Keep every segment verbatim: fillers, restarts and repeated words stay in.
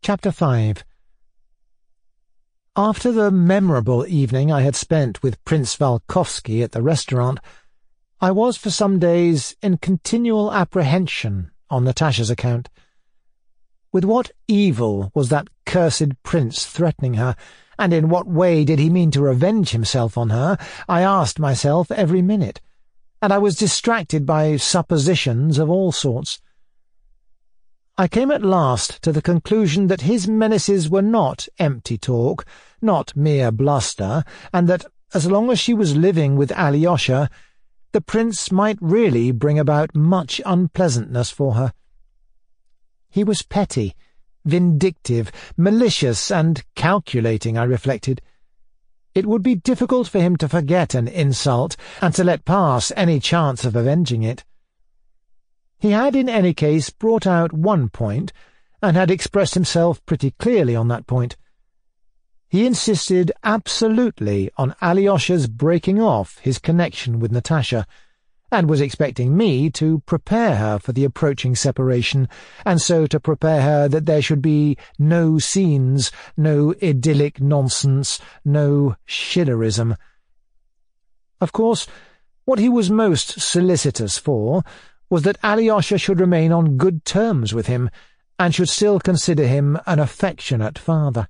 Chapter five. After the memorable evening I had spent with Prince Valkovsky at the restaurant, I was for some days in continual apprehension on Natasha's account. With what evil was that cursed prince threatening her, and in what way did he mean to revenge himself on her, I asked myself every minute, and I was distracted by suppositions of all sorts. I came at last to the conclusion that his menaces were not empty talk, not mere bluster, and that, as long as she was living with Alyosha, the prince might really bring about much unpleasantness for her. He was petty, vindictive, malicious, and calculating, I reflected. It would be difficult for him to forget an insult, and to let pass any chance of avenging it. He had in any case brought out one point, and had expressed himself pretty clearly on that point. He insisted absolutely on Alyosha's breaking off his connection with Natasha, and was expecting me to prepare her for the approaching separation, and so to prepare her that there should be no scenes, no idyllic nonsense, no Schillerism. Of course, what he was most solicitous for was that Alyosha should remain on good terms with him, and should still consider him an affectionate father.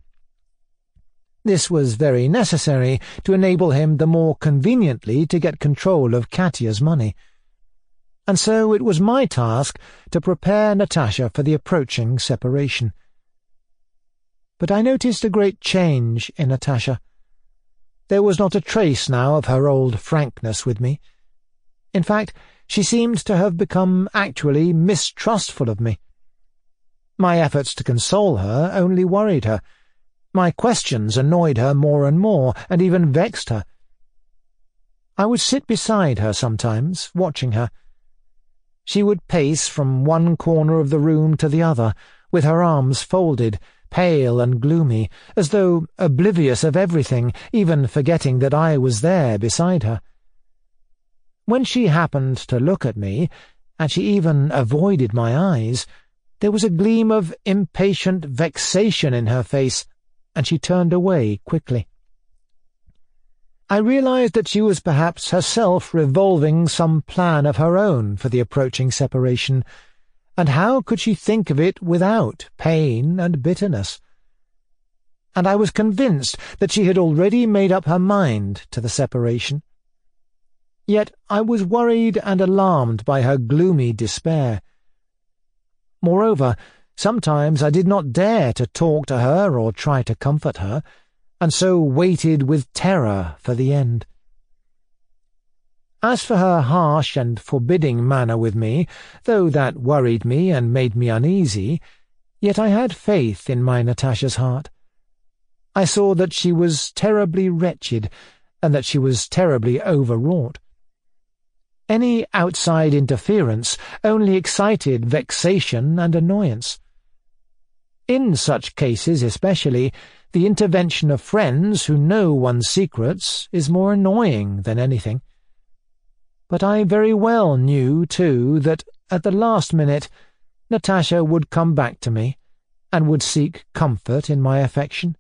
This was very necessary to enable him the more conveniently to get control of Katya's money. And so it was my task to prepare Natasha for the approaching separation. But I noticed a great change in Natasha. There was not a trace now of her old frankness with me. In fact, she seemed to have become actually mistrustful of me. My efforts to console her only worried her. My questions annoyed her more and more, and even vexed her. I would sit beside her sometimes, watching her. She would pace from one corner of the room to the other, with her arms folded, pale and gloomy, as though oblivious of everything, even forgetting that I was there beside her. When she happened to look at me, and she even avoided my eyes, there was a gleam of impatient vexation in her face, and she turned away quickly. I realized that she was perhaps herself revolving some plan of her own for the approaching separation, and how could she think of it without pain and bitterness? And I was convinced that she had already made up her mind to the separation. Yet I was worried and alarmed by her gloomy despair. Moreover, sometimes I did not dare to talk to her or try to comfort her, and so waited with terror for the end. As for her harsh and forbidding manner with me, though that worried me and made me uneasy, yet I had faith in my Natasha's heart. I saw that she was terribly wretched, and that she was terribly overwrought. Any outside interference only excited vexation and annoyance. In such cases especially, the intervention of friends who know one's secrets is more annoying than anything. But I very well knew, too, that at the last minute Natasha would come back to me, and would seek comfort in my affection.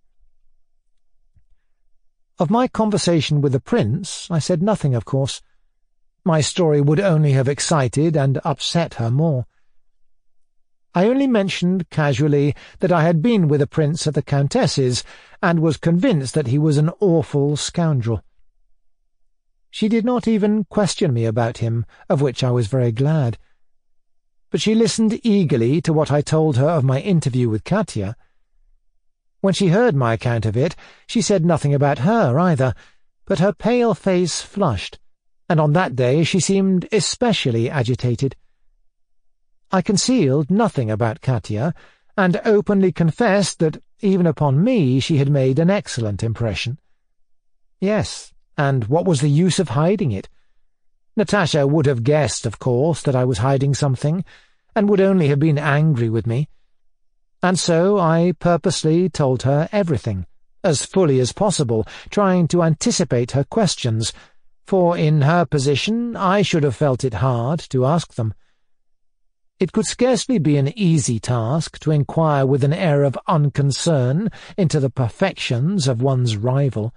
Of my conversation with the prince I said nothing, of course. My story would only have excited and upset her more. I only mentioned casually that I had been with the prince at the countess's, and was convinced that he was an awful scoundrel. She did not even question me about him, of which I was very glad. But she listened eagerly to what I told her of my interview with Katya. When she heard my account of it, she said nothing about her either, but her pale face flushed, and on that day she seemed especially agitated. I concealed nothing about Katya, and openly confessed that even upon me she had made an excellent impression. Yes, and what was the use of hiding it? Natasha would have guessed, of course, that I was hiding something, and would only have been angry with me. And so I purposely told her everything, as fully as possible, trying to anticipate her questions, for in her position I should have felt it hard to ask them. It could scarcely be an easy task to inquire with an air of unconcern into the perfections of one's rival.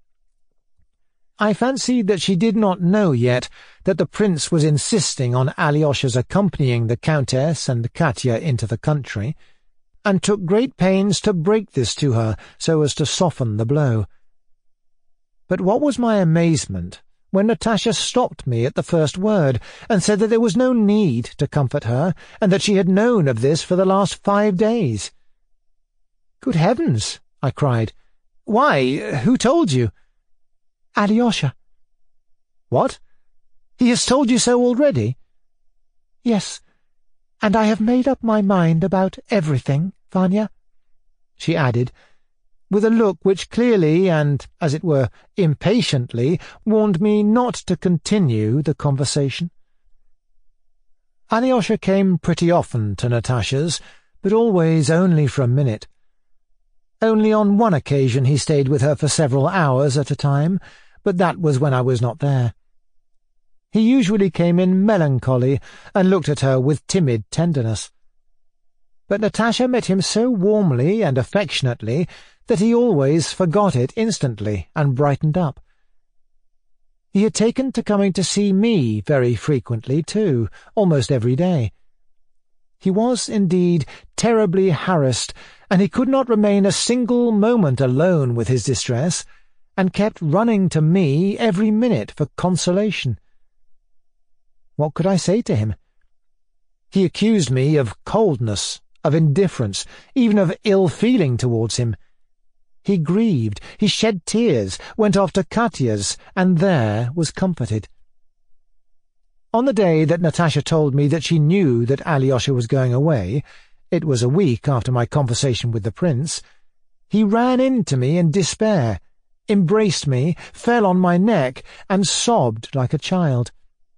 I fancied that she did not know yet that the prince was insisting on Alyosha's accompanying the Countess and Katya into the country, and took great pains to break this to her so as to soften the blow. But what was my amazement when Natasha stopped me at the first word and said that there was no need to comfort her, and that she had known of this for the last five days. "Good heavens!" I cried. "Why, who told you?" "Alyosha." "What? He has told you so already?" "Yes, and I have made up my mind about everything, Vanya," she added, with a look which clearly and, as it were, impatiently warned me not to continue the conversation. Alyosha came pretty often to Natasha's, but always only for a minute. Only on one occasion he stayed with her for several hours at a time, but that was when I was not there. He usually came in melancholy and looked at her with timid tenderness. But Natasha met him so warmly and affectionately that he always forgot it instantly and brightened up. He had taken to coming to see me very frequently, too, almost every day. He was, indeed, terribly harassed, and he could not remain a single moment alone with his distress, and kept running to me every minute for consolation. What could I say to him? He accused me of coldness, of indifference, even of ill-feeling towards him. He grieved, he shed tears, went off to Katya's, and there was comforted. On the day that Natasha told me that she knew that Alyosha was going away, it was a week after my conversation with the prince, he ran in to me in despair, embraced me, fell on my neck, and sobbed like a child.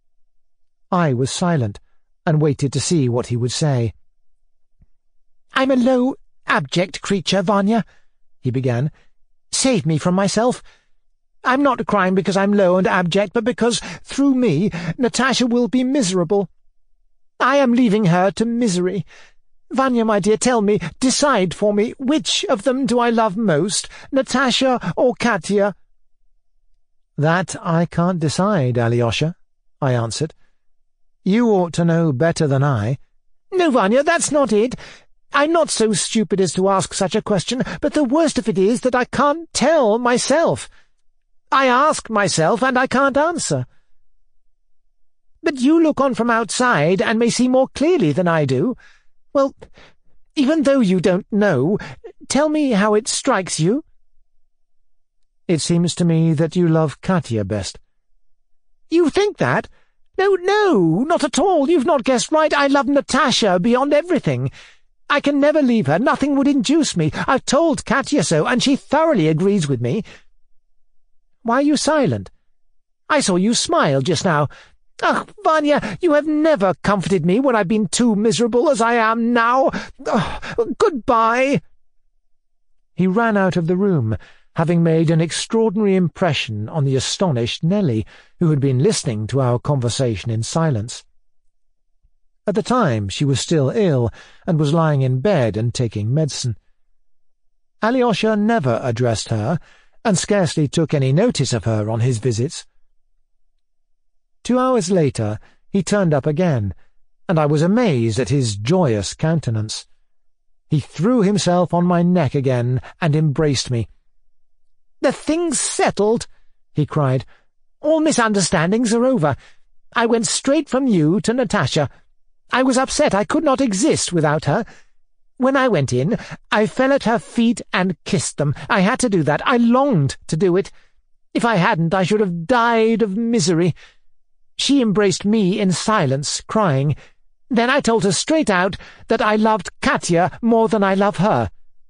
I was silent, and waited to see what he would say. "I'm a low, abject creature, Vanya," he began. "Save me from myself. I'm not crying because I'm low and abject, but because, through me, Natasha will be miserable. I am leaving her to misery. Vanya, my dear, tell me, decide for me, which of them do I love most, Natasha or Katya?" "That I can't decide, Alyosha," I answered. "You ought to know better than I." "No, Vanya, that's not it. I'm not so stupid as to ask such a question, but the worst of it is that I can't tell myself. I ask myself, and I can't answer." "But you look on from outside, and may see more clearly than I do. Well, even though you don't know, tell me how it strikes you." "It seems to me that you love Katya best." "You think that? No, no, not at all. You've not guessed right. I love Natasha beyond everything. I can never leave her. Nothing would induce me. I've told Katya so, and she thoroughly agrees with me." "Why are you silent? I saw you smile just now. Ugh, Vanya, you have never comforted me when I've been too miserable as I am now. Ugh, goodbye." He ran out of the room, having made an extraordinary impression on the astonished Nellie, who had been listening to our conversation in silence. At the time she was still ill, and was lying in bed and taking medicine. Alyosha never addressed her, and scarcely took any notice of her on his visits. Two hours later he turned up again, and I was amazed at his joyous countenance. He threw himself on my neck again and embraced me. "The thing's settled," he cried. "All misunderstandings are over. I went straight from you to Natasha. I was upset. I could not exist without her. When I went in, I fell at her feet and kissed them. I had to do that. I longed to do it. If I hadn't, I should have died of misery. She embraced me in silence, crying. Then I told her straight out that I loved Katya more than I love her."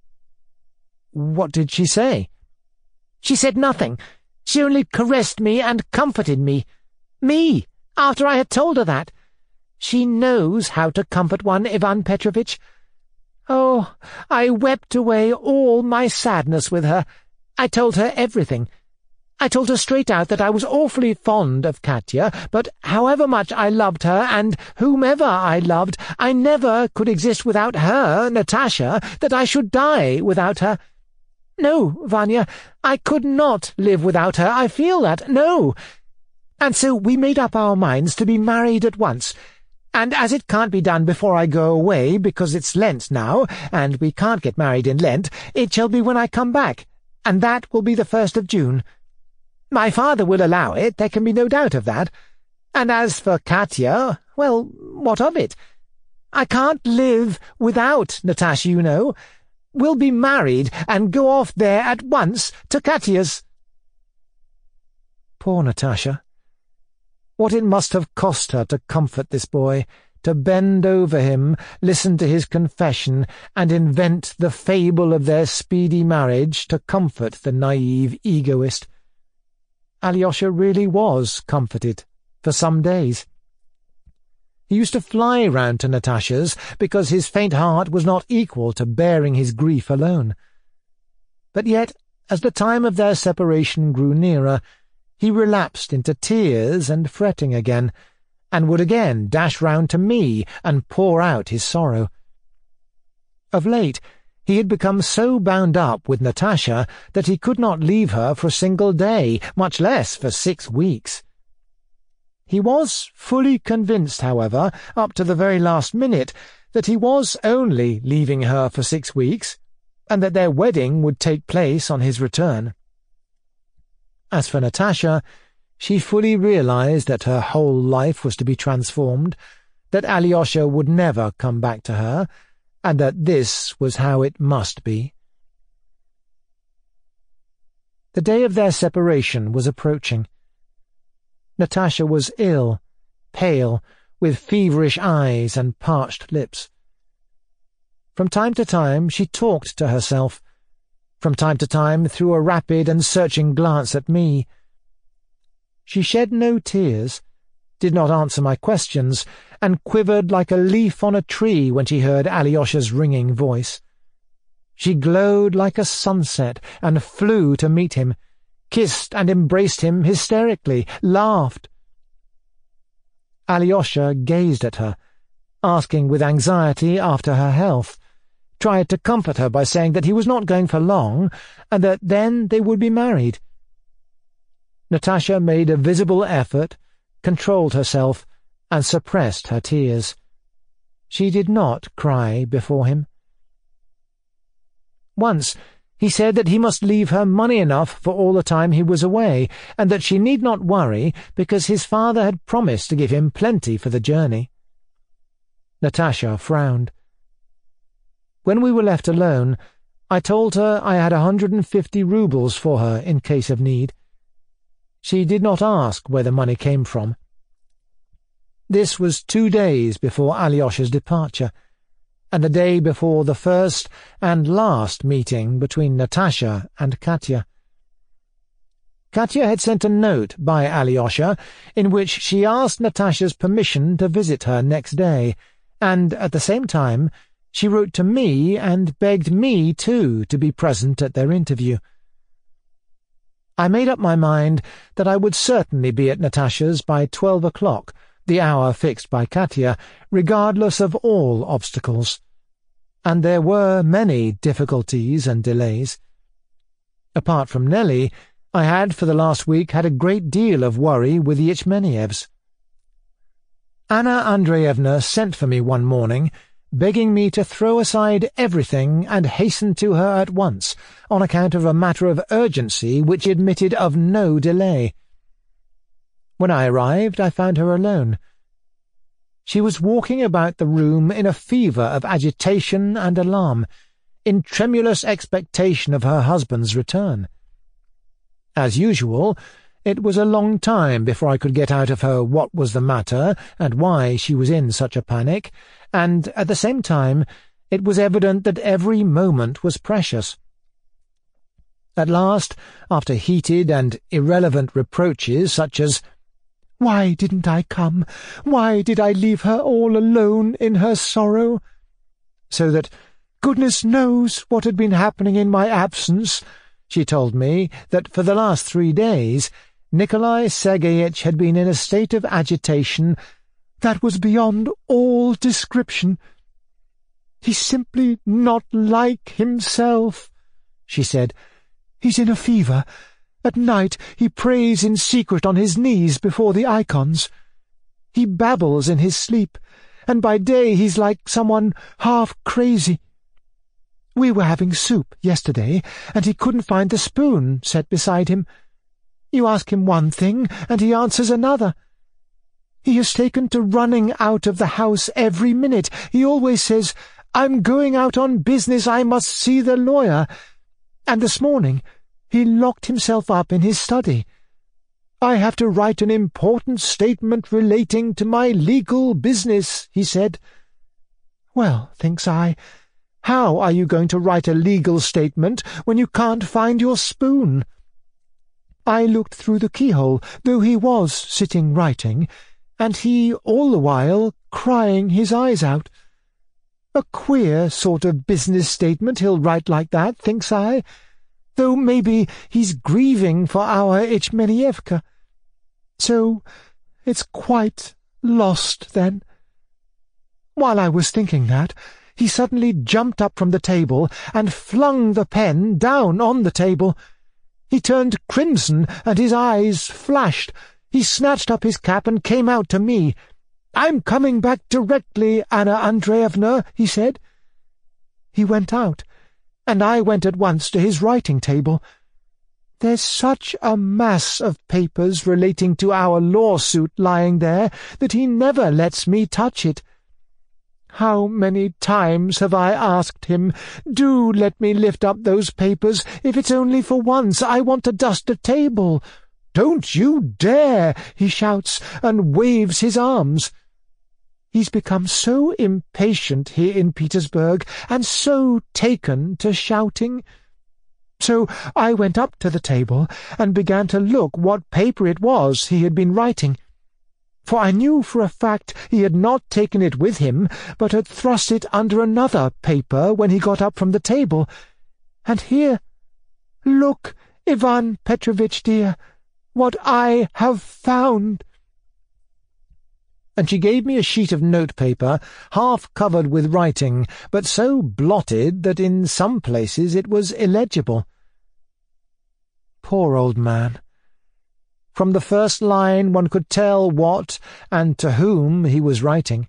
"What did she say?" "She said nothing. She only caressed me and comforted me. Me, after I had told her that. She knows how to comfort one, Ivan Petrovitch. Oh, I wept away all my sadness with her. I told her everything. I told her straight out that I was awfully fond of Katya, but however much I loved her, and whomever I loved, I never could exist without her, Natasha, that I should die without her. No, Vanya, I could not live without her, I feel that, no. And so we made up our minds to be married at once, and as it can't be done before I go away, because it's Lent now, and we can't get married in Lent, it shall be when I come back, and that will be the first of June. My father will allow it, there can be no doubt of that. And as for Katya, well, what of it? I can't live without Natasha, you know. We'll be married and go off there at once to Katya's. Poor Natasha. What it must have cost her to comfort this boy, to bend over him, listen to his confession, and invent the fable of their speedy marriage to comfort the naive egoist. Alyosha really was comforted, for some days. He used to fly round to Natasha's because his faint heart was not equal to bearing his grief alone. But yet, as the time of their separation grew nearer, he relapsed into tears and fretting again, and would again dash round to me and pour out his sorrow. Of late, he had become so bound up with Natasha that he could not leave her for a single day, much less for six weeks. He was fully convinced, however, up to the very last minute, that he was only leaving her for six weeks, and that their wedding would take place on his return. As for Natasha, she fully realized that her whole life was to be transformed, that Alyosha would never come back to her, and that this was how it must be. The day of their separation was approaching. Natasha was ill, pale, with feverish eyes and parched lips. From time to time she talked to herself, from time to time threw a rapid and searching glance at me. She shed no tears, did not answer my questions, and quivered like a leaf on a tree when she heard Alyosha's ringing voice. She glowed like a sunset and flew to meet him, kissed and embraced him hysterically, laughed. Alyosha gazed at her, asking with anxiety after her health, tried to comfort her by saying that he was not going for long, and that then they would be married. Natasha made a visible effort, controlled herself, and suppressed her tears. She did not cry before him. Once he said that he must leave her money enough for all the time he was away, and that she need not worry, because his father had promised to give him plenty for the journey. Natasha frowned. When we were left alone, I told her I had a hundred and fifty roubles for her in case of need. She did not ask where the money came from. This was two days before Alyosha's departure, and the day before the first and last meeting between Natasha and Katya. Katya had sent a note by Alyosha in which she asked Natasha's permission to visit her next day, and at the same time she wrote to me and begged me, too, to be present at their interview. I made up my mind that I would certainly be at Natasha's by twelve o'clock, the hour fixed by Katya, regardless of all obstacles. And there were many difficulties and delays. Apart from Nelly, I had for the last week had a great deal of worry with the Ichmenievs. Anna Andreevna sent for me one morning, begging me to throw aside everything and hasten to her at once, on account of a matter of urgency which admitted of no delay. When I arrived, I found her alone. She was walking about the room in a fever of agitation and alarm, in tremulous expectation of her husband's return. As usual, it was a long time before I could get out of her what was the matter and why she was in such a panic, and at the same time it was evident that every moment was precious. At last, after heated and irrelevant reproaches such as, "Why didn't I come? Why did I leave her all alone in her sorrow?" So that goodness knows what had been happening in my absence, She told me that for the last three days Nikolai Sergeyitch had been in a state of agitation that was beyond all description. "He's simply not like himself," she said. "He's in a fever. At night he prays in secret on his knees before the icons. He babbles in his sleep, and by day he's like someone half crazy. We were having soup yesterday, and he couldn't find the spoon set beside him. You ask him one thing, and he answers another. He has taken to running out of the house every minute. He always says, 'I'm going out on business, I must see the lawyer.' And this morning he locked himself up in his study. 'I have to write an important statement relating to my legal business,' he said. Well, thinks I, how are you going to write a legal statement when you can't find your spoon? I looked through the keyhole, though he was sitting writing, and he all the while crying his eyes out. A queer sort of business statement he'll write like that, thinks I, though maybe he's grieving for our Ichmenievka. So it's quite lost, then." While I was thinking that, he suddenly jumped up from the table and flung the pen down on the table. He turned crimson, and his eyes flashed. He snatched up his cap and came out to me. "I'm coming back directly, Anna Andreevna," he said. He went out, and I went at once to his writing-table. There's such a mass of papers relating to our lawsuit lying there that he never lets me touch it. How many times have I asked him, "Do let me lift up those papers, if it's only for once. I want to dust a table." "Don't you dare!" he shouts, and waves his arms. He's become so impatient here in Petersburg, and so taken to shouting. So I went up to the table and began to look what paper it was he had been writing, for I knew for a fact he had not taken it with him, but had thrust it under another paper when he got up from the table. And here, look, Ivan Petrovitch dear, what I have found." And she gave me a sheet of notepaper, half covered with writing, but so blotted that in some places it was illegible. Poor old man. From the first line one could tell what and to whom he was writing.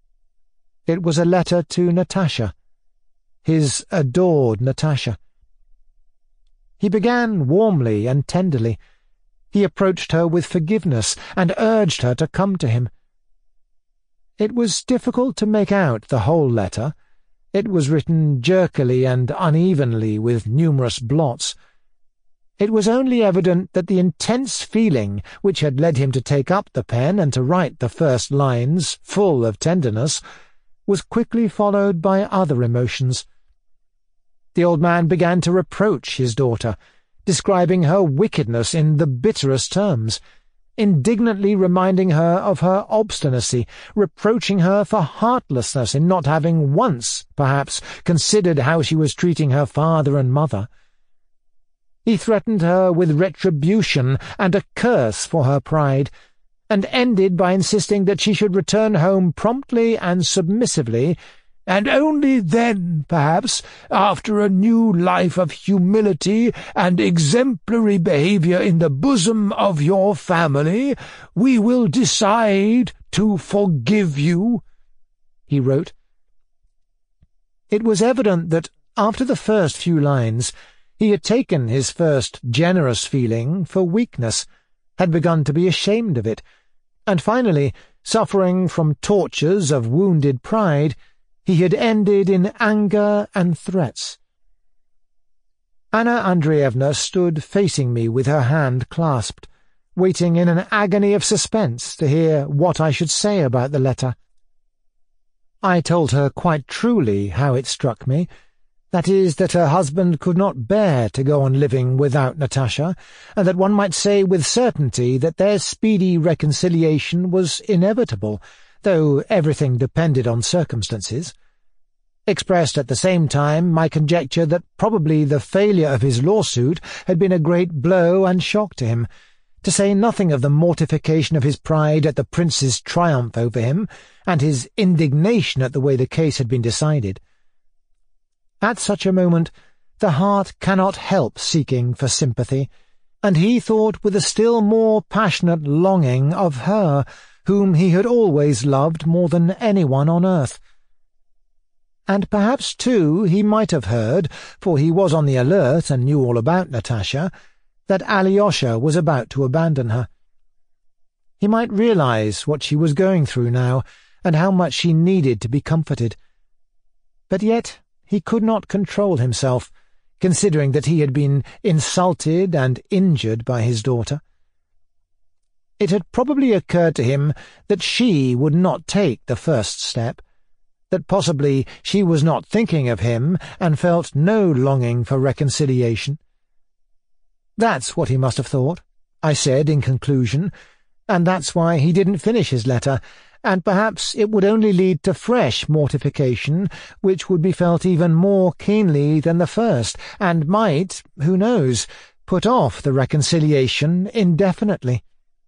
It was a letter to Natasha, his adored Natasha. He began warmly and tenderly. He approached her with forgiveness and urged her to come to him. It was difficult to make out the whole letter. It was written jerkily and unevenly with numerous blots. It was only evident that the intense feeling which had led him to take up the pen and to write the first lines, full of tenderness, was quickly followed by other emotions. The old man began to reproach his daughter, describing her wickedness in the bitterest terms, indignantly reminding her of her obstinacy, reproaching her for heartlessness in not having once, perhaps, considered how she was treating her father and mother. He threatened her with retribution and a curse for her pride, and ended by insisting that she should return home promptly and submissively, and only then, perhaps, after a new life of humility and exemplary behaviour in the bosom of your family, we will decide to forgive you, he wrote. It was evident that, after the first few lines, he had taken his first generous feeling for weakness, had begun to be ashamed of it, and finally, suffering from tortures of wounded pride, he had ended in anger and threats. Anna Andreevna stood facing me with her hand clasped, waiting in an agony of suspense to hear what I should say about the letter. I told her quite truly how it struck me, that is, that her husband could not bear to go on living without Natasha, and that one might say with certainty that their speedy reconciliation was inevitable, though everything depended on circumstances. expressed at the same time my conjecture that probably the failure of his lawsuit had been a great blow and shock to him, to say nothing of the mortification of his pride at the prince's triumph over him, and his indignation at the way the case had been decided. At such a moment the heart cannot help seeking for sympathy, and he thought with a still more passionate longing of her, whom he had always loved more than anyone on earth. And perhaps, too, he might have heard, for he was on the alert and knew all about Natasha, that Alyosha was about to abandon her. He might realize what she was going through now, and how much she needed to be comforted. But yet he could not control himself, considering that he had been insulted and injured by his daughter. It had probably occurred to him that she would not take the first step, that possibly she was not thinking of him and felt no longing for reconciliation. That's what he must have thought, I said in conclusion, and that's why he didn't finish his letter, and perhaps it would only lead to fresh mortification, which would be felt even more keenly than the first, and might, who knows, put off the reconciliation indefinitely.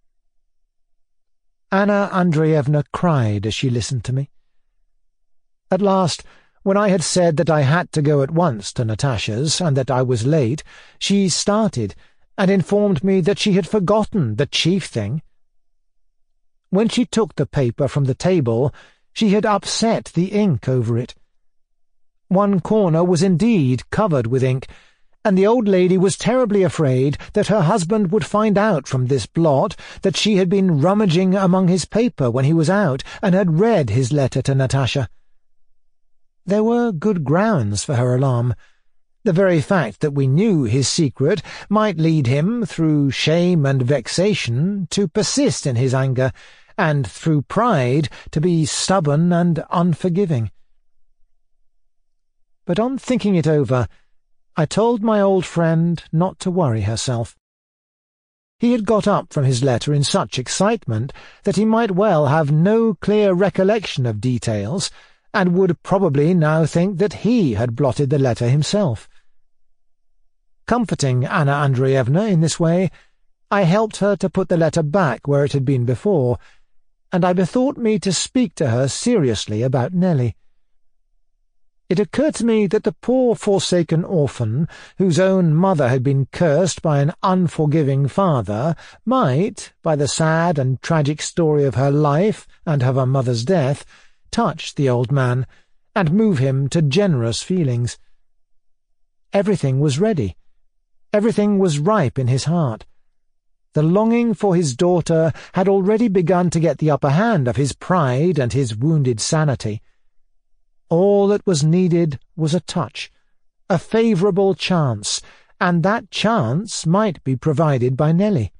Anna Andreevna cried as she listened to me. At last, when I had said that I had to go at once to Natasha's, and that I was late, she started, and informed me that she had forgotten the chief thing. When she took the paper from the table, she had upset the ink over it. One corner was indeed covered with ink, and the old lady was terribly afraid that her husband would find out from this blot that she had been rummaging among his paper when he was out, and had read his letter to Natasha. There were good grounds for her alarm. The very fact that we knew his secret might lead him, through shame and vexation, to persist in his anger, and through pride to be stubborn and unforgiving. But on thinking it over, I told my old friend not to worry herself. He had got up from his letter in such excitement that he might well have no clear recollection of details, and would probably now think that he had blotted the letter himself. Comforting Anna Andreevna in this way, I helped her to put the letter back where it had been before, and I bethought me to speak to her seriously about Nelly. It occurred to me that the poor forsaken orphan, whose own mother had been cursed by an unforgiving father, might, by the sad and tragic story of her life and of her mother's death, touch the old man, and move him to generous feelings. Everything was ready. Everything was ripe in his heart. The longing for his daughter had already begun to get the upper hand of his pride and his wounded sanity. All that was needed was a touch, a favourable chance, and that chance might be provided by Nelly.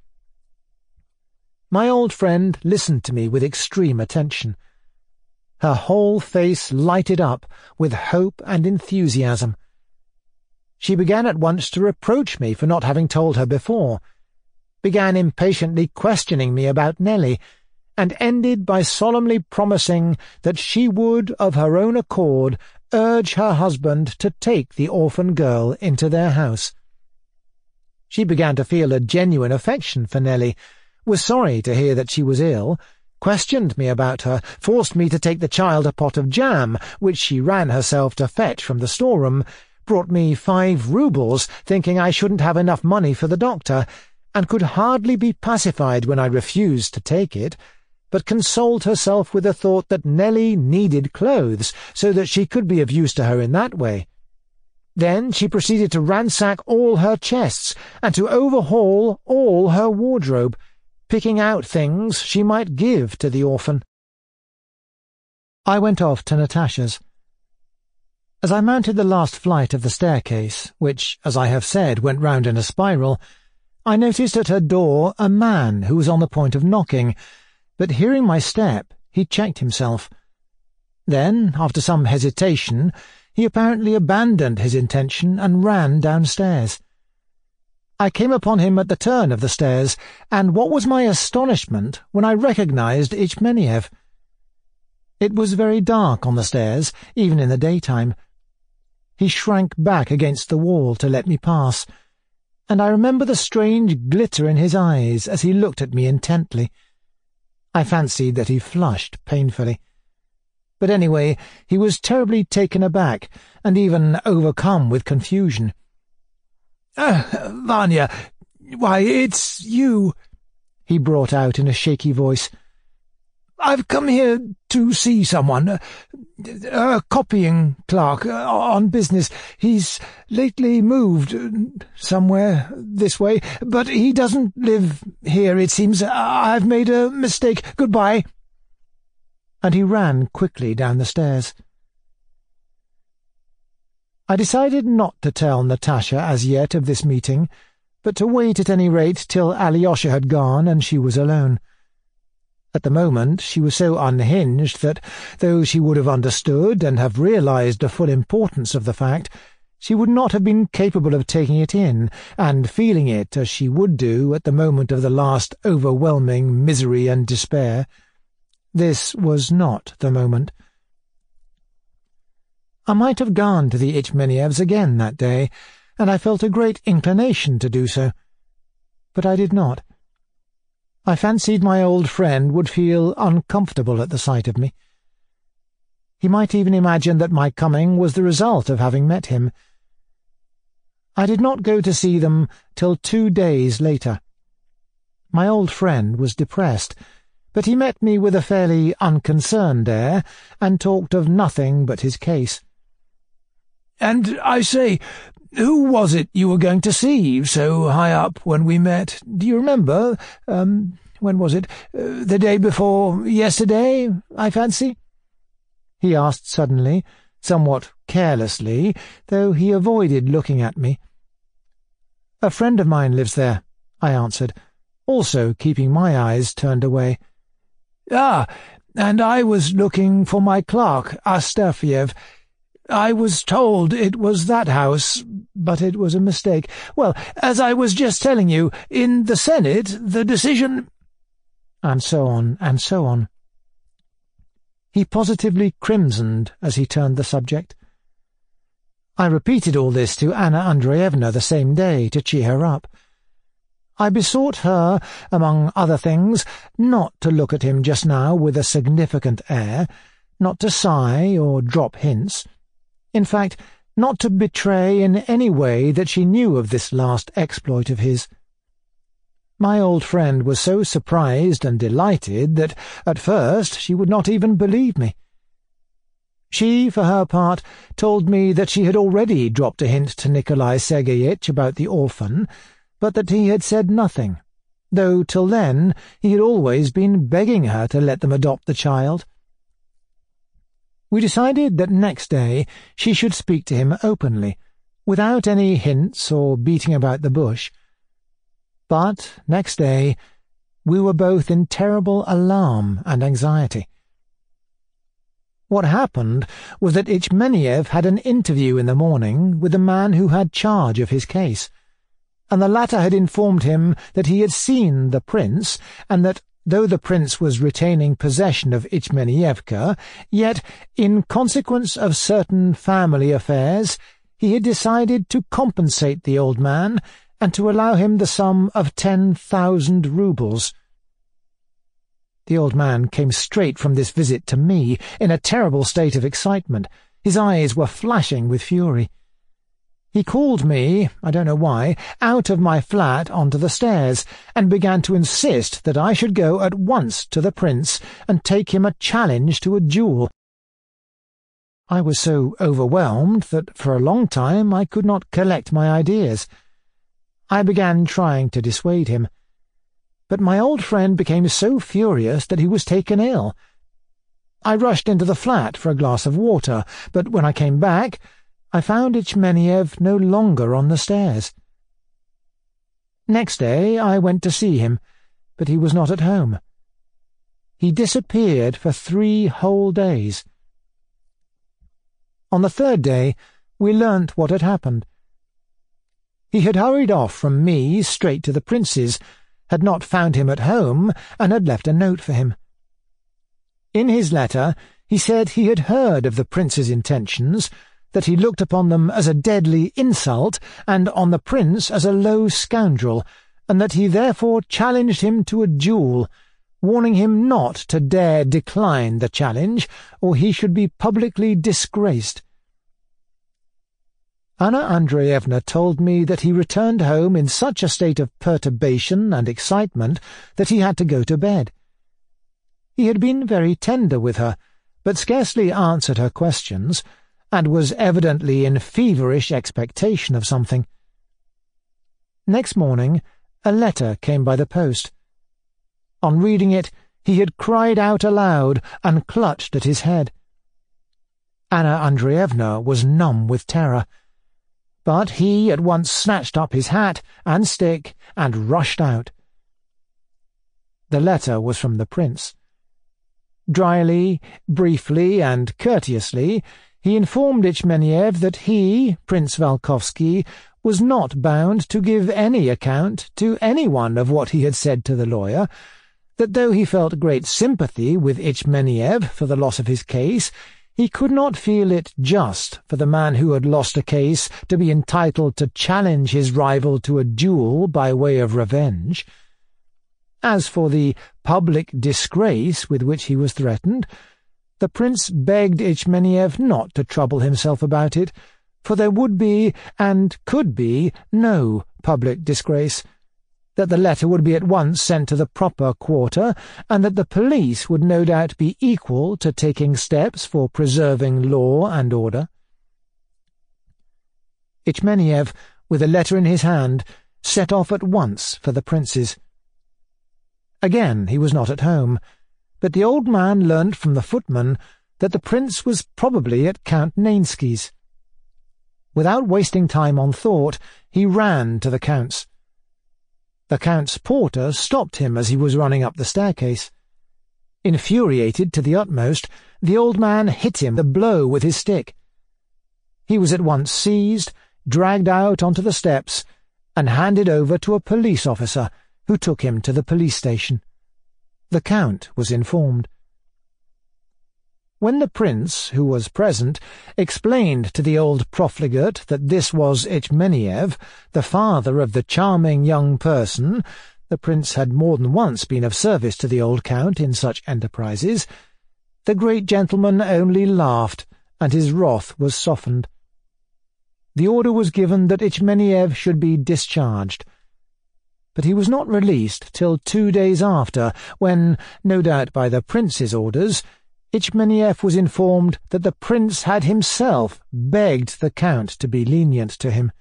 My old friend listened to me with extreme attention. Her whole face lighted up with hope and enthusiasm. She began at once to reproach me for not having told her before, began impatiently questioning me about Nelly, and ended by solemnly promising that she would, of her own accord, urge her husband to take the orphan girl into their house. She began to feel a genuine affection for Nelly, was sorry to hear that she was ill, questioned me about her, forced me to take the child a pot of jam, which she ran herself to fetch from the storeroom, brought me five roubles, thinking I shouldn't have enough money for the doctor, and could hardly be pacified when I refused to take it, but consoled herself with the thought that Nelly needed clothes, so that she could be of use to her in that way. Then she proceeded to ransack all her chests, and to overhaul all her wardrobe, picking out things she might give to the orphan. I went off to Natasha's. As I mounted the last flight of the staircase, which, as I have said, went round in a spiral, I noticed at her door a man who was on the point of knocking, but hearing my step, he checked himself. Then, after some hesitation, he apparently abandoned his intention and ran downstairs. I came upon him at the turn of the stairs, and what was my astonishment when I recognized Ichmeniev. It was very dark on the stairs, even in the daytime. He shrank back against the wall to let me pass, and I remember the strange glitter in his eyes as he looked at me intently. I fancied that he flushed painfully. But anyway, he was terribly taken aback, and even overcome with confusion. "Ah, Vanya, why, it's you," he brought out in a shaky voice. "I've come here to see someone, a, a copying clerk, uh, on business. He's lately moved uh, somewhere this way, but he doesn't live here, it seems. I've made a mistake. Goodbye." And he ran quickly down the stairs. I decided not to tell Natasha as yet of this meeting, but to wait at any rate till Alyosha had gone and she was alone. At the moment she was so unhinged that, though she would have understood and have realized the full importance of the fact, she would not have been capable of taking it in and feeling it as she would do at the moment of the last overwhelming misery and despair. This was not the moment. I might have gone to the Ichmenievs again that day, and I felt a great inclination to do so. But I did not. I fancied my old friend would feel uncomfortable at the sight of me. He might even imagine that my coming was the result of having met him. I did not go to see them till two days later. My old friend was depressed, but he met me with a fairly unconcerned air, and talked of nothing but his case. "And I say, who was it you were going to see so high up when we met? Do you remember? Um, when was it? Uh, the day before yesterday, I fancy?" he asked suddenly, somewhat carelessly, though he avoided looking at me. "A friend of mine lives there," I answered, also keeping my eyes turned away. "Ah, and I was looking for my clerk, Astafiev. I was told it was that house, but it was a mistake. Well, as I was just telling you, in the Senate, the decision—" And so on, and so on. He positively crimsoned as he turned the subject. I repeated all this to Anna Andreevna the same day to cheer her up. I besought her, among other things, not to look at him just now with a significant air, not to sigh or drop hints. In fact, not to betray in any way that she knew of this last exploit of his. My old friend was so surprised and delighted that, at first, she would not even believe me. She, for her part, told me that she had already dropped a hint to Nikolai Sergeyitch about the orphan, but that he had said nothing, though till then he had always been begging her to let them adopt the child. We decided that next day she should speak to him openly, without any hints or beating about the bush. But next day we were both in terrible alarm and anxiety. What happened was that Ichmeniev had an interview in the morning with the man who had charge of his case, and the latter had informed him that he had seen the prince, and that, though the prince was retaining possession of Ichmenievka, yet, in consequence of certain family affairs, he had decided to compensate the old man and to allow him the sum of ten thousand roubles. The old man came straight from this visit to me in a terrible state of excitement. His eyes were flashing with fury. He called me, I don't know why, out of my flat onto the stairs, and began to insist that I should go at once to the prince and take him a challenge to a duel. I was so overwhelmed that for a long time I could not collect my ideas. I began trying to dissuade him, but my old friend became so furious that he was taken ill. I rushed into the flat for a glass of water, but when I came back, I found Ichmeniev no longer on the stairs. Next day I went to see him, but he was not at home. He disappeared for three whole days. On the third day we learnt what had happened. He had hurried off from me straight to the prince's, had not found him at home, and had left a note for him. In his letter He said he had heard of the prince's intentions, that he looked upon them as a deadly insult, and on the prince as a low scoundrel, and that he therefore challenged him to a duel, warning him not to dare decline the challenge, or he should be publicly disgraced. Anna Andreevna told me that he returned home in such a state of perturbation and excitement that he had to go to bed. He had been very tender with her, but scarcely answered her questions, and was evidently in feverish expectation of something. Next morning a letter came by the post. On reading it, he had cried out aloud and clutched at his head. Anna Andreevna was numb with terror, but he at once snatched up his hat and stick and rushed out. The letter was from the prince. Dryly, briefly, and courteously, he informed Ichmeniev that he, Prince Valkovsky, was not bound to give any account to anyone of what he had said to the lawyer, that though he felt great sympathy with Ichmeniev for the loss of his case, he could not feel it just for the man who had lost a case to be entitled to challenge his rival to a duel by way of revenge. As for the public disgrace with which he was threatened, the prince begged Ichmeniev not to trouble himself about it, for there would be, and could be, no public disgrace, that the letter would be at once sent to the proper quarter, and that the police would no doubt be equal to taking steps for preserving law and order. Ichmeniev, with a letter in his hand, set off at once for the prince's. Again he was not at home, but the old man learnt from the footman that the prince was probably at Count Nainsky's. Without wasting time on thought, he ran to the count's. The count's porter stopped him as he was running up the staircase. Infuriated to the utmost, the old man hit him a blow with his stick. He was at once seized, dragged out onto the steps, and handed over to a police officer, who took him to the police station. The count was informed. When the prince, who was present, explained to the old profligate that this was Ichmeniev, the father of the charming young person — the prince had more than once been of service to the old count in such enterprises — the great gentleman only laughed, and his wrath was softened. The order was given that Ichmeniev should be discharged, but he was not released till two days after, when, no doubt by the prince's orders, Ichmeniev was informed that the prince had himself begged the count to be lenient to him.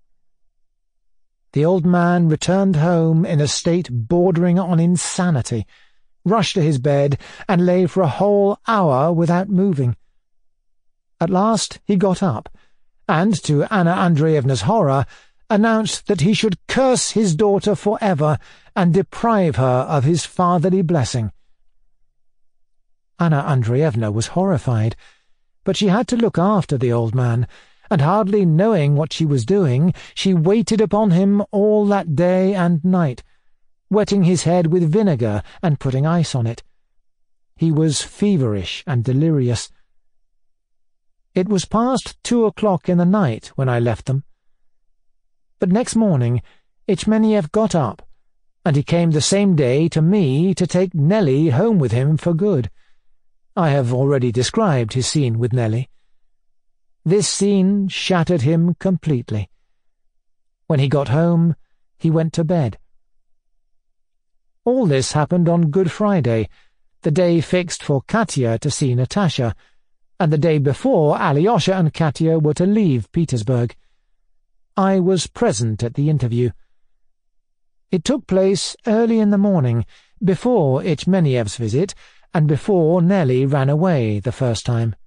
The old man returned home in a state bordering on insanity, rushed to his bed, and lay for a whole hour without moving. At last he got up, and, to Anna Andreevna's horror, announced that he should curse his daughter for ever and deprive her of his fatherly blessing. Anna Andreevna was horrified, but she had to look after the old man, and hardly knowing what she was doing, she waited upon him all that day and night, wetting his head with vinegar and putting ice on it. He was feverish and delirious. It was past two o'clock in the night when I left them. But next morning Ichmeniev got up, and he came the same day to me to take Nelly home with him for good. I have already described his scene with Nelly. This scene shattered him completely. When he got home, he went to bed. All this happened on Good Friday, the day fixed for Katya to see Natasha, and the day before Alyosha and Katya were to leave Petersburg. I was present at the interview. It took place early in the morning, before Ichmeniev's visit, and before Nelly ran away the first time.